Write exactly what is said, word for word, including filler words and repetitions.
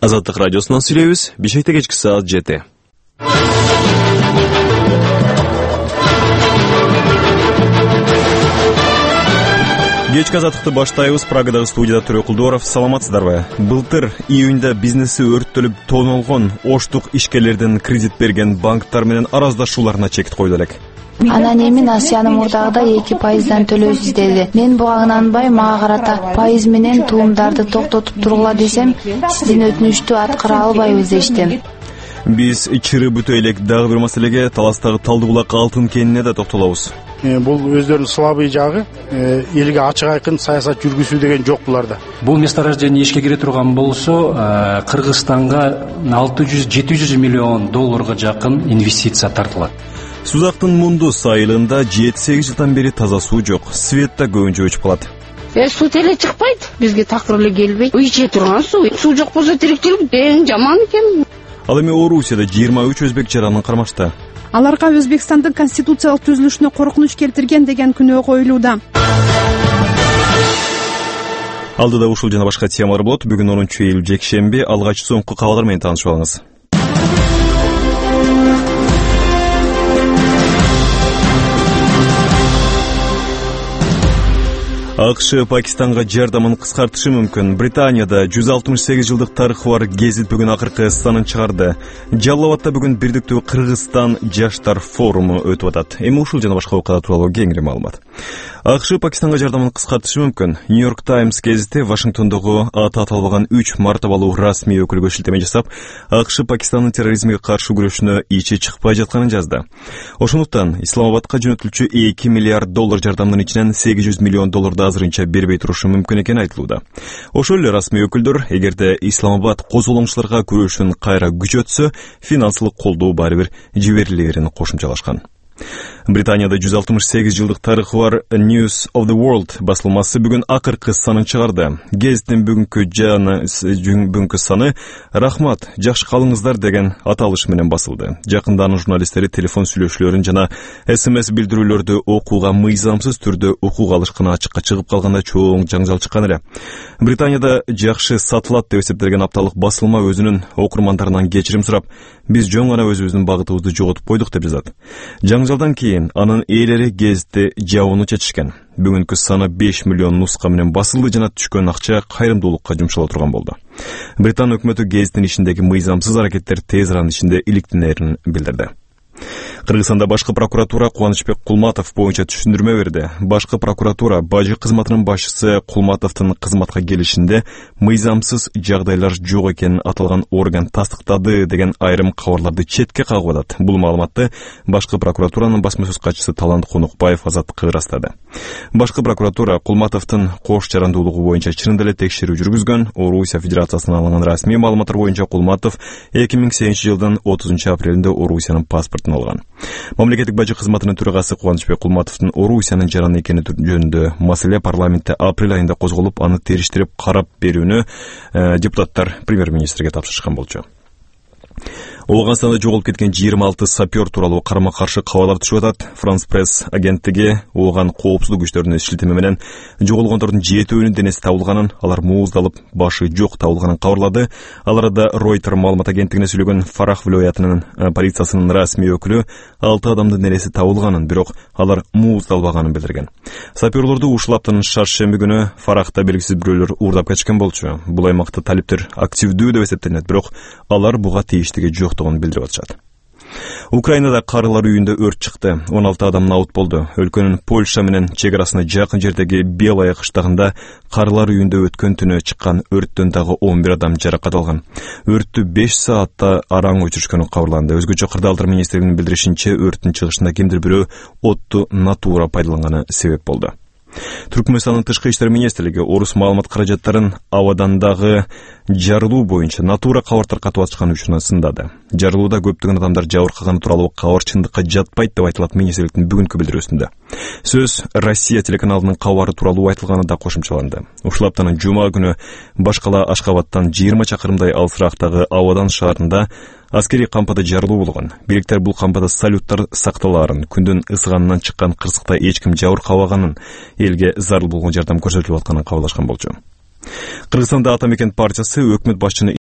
Азаттык радиосунан сүйлөйбүз. Бишкекте кечки саат жети. Кечки азаттыкты баштайбыз. Прагадагы студияда Төрө Кулдуаров. Саламатсыздарбы? Былтыр июнда бизнеси өрттөлүп тонолгон оштук ишкерлердин кредит берген банктар менен араздашууларына чек койду элек. Анан эми Асиянын мурдагыда эки пайыздан төлөйсүз деди. Мен буга ынанбай, мага карата пайыз менен туумдарды токтотуп тургула десем, сиздин өтүнүштү аткара албайбыз дештим. Биз чыры бүтө элек дагы бир маселеге, Таластагы Талды булак алтын кенине да токтолобуз. Бул өздөрүнүн слабый жагы, элге ачык айкын саясат жүргүзүү деген жок буларда. Бул месторождение ишке кире турган болсо, Кыргызстанга алты жүз жети жүз миллион долларга жакын инвестиция тартылат. Сузактын Мундус айылында жети сегиз жылдан бери таза суу жок. Свет да көбүнчө өчүп калат. Э, суу теле чыкпайт. Бизге такыр эле келбейт. Иче турган суу. Суу жок болсо тирикчилик эң жаман экен. Ал эми Орусияда жыйырма үч өзбек жаранын кармашты. Аларга Өзбекстандын конституциялык түзүлүшүнө коркунуч келтирген деген күнөө коюлууда. Алдыда ушул жана башка темалар болот. Бүгүн онунчу июль жекшемби. Алгач соңку кабарлар менен таанышып алыңыз. АКШ Пакистанга жардамын кыскартышы мүмкүн. Британияда жүз алтымыш сегиз жылдык тарыхы бар гезит бүгүн акыркы санын чыгарды. Жалал-Абадта бүгүн бирдиктүү Кыргызстан жаштар форуму өтүп атат. Эми ушул жана башка окуялар тууралуу кеңири маалымат. АКШ Пакистанга жардамын кыскартышы мүмкүн. Нью-Йорк Таймс гезити Вашингтондогу аты аталбаган үч мартабалуу расмий өкүлгө шилтеме жасап, АКШ Пакистандын терроризмге каршы күрөшүнө ичи чыкпай жатканын жазды. Ошондуктан Исламабадка жөнөтүлчү эки миллиард доллар жардамдын ичинен сегиз жүз миллион долларды азырынча бербей турушу мүмкүн экени айтылууда. Ошол эле расмий өкүлдөр, эгерде Исламабад козголоңчуларга күрөшүн кайра күчөтсө, финансылык колдоо баары бир жиберилерин кошумчалашкан. Британияда жүз алтымыш сегиз жылдык тарыхы бар News of the World басылмасы бүгүн акыркы санын чыгарды. Гезиттин бүгүнкү жаны бүгүнкү саны «Рахмат, жакшы калыңыздар» деген аталыш менен басылды. Жакында анын журналисттери телефон сүйлөшүүлөрүн жана эс эм эс билдирүүлөрдү окууга мыйзамсыз түрдө окууга алышканы ачыкка чыгып калганда чоң жаңжал чыккан эле. Британияда жакшы сатылат деп эсептелген апталык басылма өзүнүн окурмандарынан кечирим сурап, биз жөн гана өзүбүздүн багытыбызды жоготуп койдук деп жазат. Жаңжалдан кийин анын ээлери гезитти жабууну чечишкен. Бүгүнкү саны беш миллион нуска менен басылды жана түшкөн акча кайрымдуулукка жумшала турган болду. Британ өкмөтү гезиттин ишиндеги мыйзамсыз аракеттер тез арада ичинде иликтенерин билдирди. Кыргызстанда башкы прокуратура Кубанычбек Кулматов боюнча түшүндүрмө берди. Башкы прокуратура бажы кызматынын башчысы Кулматовдун кызматка келишинде мыйзамсыз жагдайлар жок экенин аталган орган тастыктады деген айрым кабарларды четке кагып атат. Бул маалыматты башкы прокуратуранын басма сөз катчысы Талант Конукбаев Азаттыкка ырастады. Башкы прокуратура Кулматовдун кош жарандуулугу боюнча чынында эле текшерүү жүргүзгөн. Орусия Федерациясынан алынган расмий маалыматтар боюнча Кулматов эки миң сегизинчи жылдын отузунчу апрелинде Орусиянын паспортун алган. Мамлекеттик бажы кызматынын төрагасы Кубанычбек Кулматовдун Орусиянын жараны экени жөнүндө маселе парламентте апрель айында козголуп, аны териштирип карап берүүнү э, депутаттар премьер-министрге тапшырышкан болчу. Оогастанда жоголуп кеткен жыйырма алты сапер тууралуу карама-каршы кабарлар түшүп атат. Франс пресс агенттиги ооган коопсуздук күчтөрүнүн шилтеме менен жоголгондордун жетөөнүн денеси табылганын, алар мууздалып, башы жок табылганын кабарлады. Ал арада Reuters маалымат агенттигине сүйлөгөн Фарах вилоятынын полициясынын расмий өкүлү алты адамдын денеси табылганын, бирок алар мууздалбаганын билдирген. Саперлорду ушул аптанын шаршемби күнү Фарахта белгисиз бирөөлөр уурдап кетишкен болчу. Бул аймакта талиптер активдүү деп эсептелет, бирок алар буга тийиштиги жоктугун билдирип атышат. Украинада карылар үйүндө өрт чыкты. он алты адам наут болду. Өлкөнүн Польша менен чек арасына жакын жердеги Белая кыштагында карылар үйүндө өткөн түнү чыккан өрттөн дагы он бир адам жаракат алган. Өрттү беш саатта араң өчүрүшкөнү кабарланды. Өзгөчө кырдаалдар министрлигинин билдиришинче, өрттүн чыгышында кимдир бирөө отту натура пайдаланганы себеп болду. Түркмөнстандын тышкы иштер министрлиги орус маалымат каражаттарын абадан дагы жарылуу боюнча натура кабар таркатып атышкан үчүн сындады. Жарылууда көптөгөн адамдар жабыркаганы тууралуу кабар чындыкка жатпайт деп айтылат министрликтин бүгүнкү билдирүүсүндө. Сөз Россия телеканалынын кабары тууралуу айтылганы да кошумчаланды. Ушул аптанын жума күнү башкала Ашкабадтан жыйырма чакырымдай алысырактагы Абадан шаарында аскери кампада жарылуу болгон. Бириктер бул кампада салюттар сакталаарын, күндүн ысыганынан чыккан кырсыкта эч ким жабыркабаганын, элге зарыл болгон жардам көрсөтүлүп атканын кабарлашкан болчу. Кыргызстанда Ата мекен партиясы өкмөт башчыны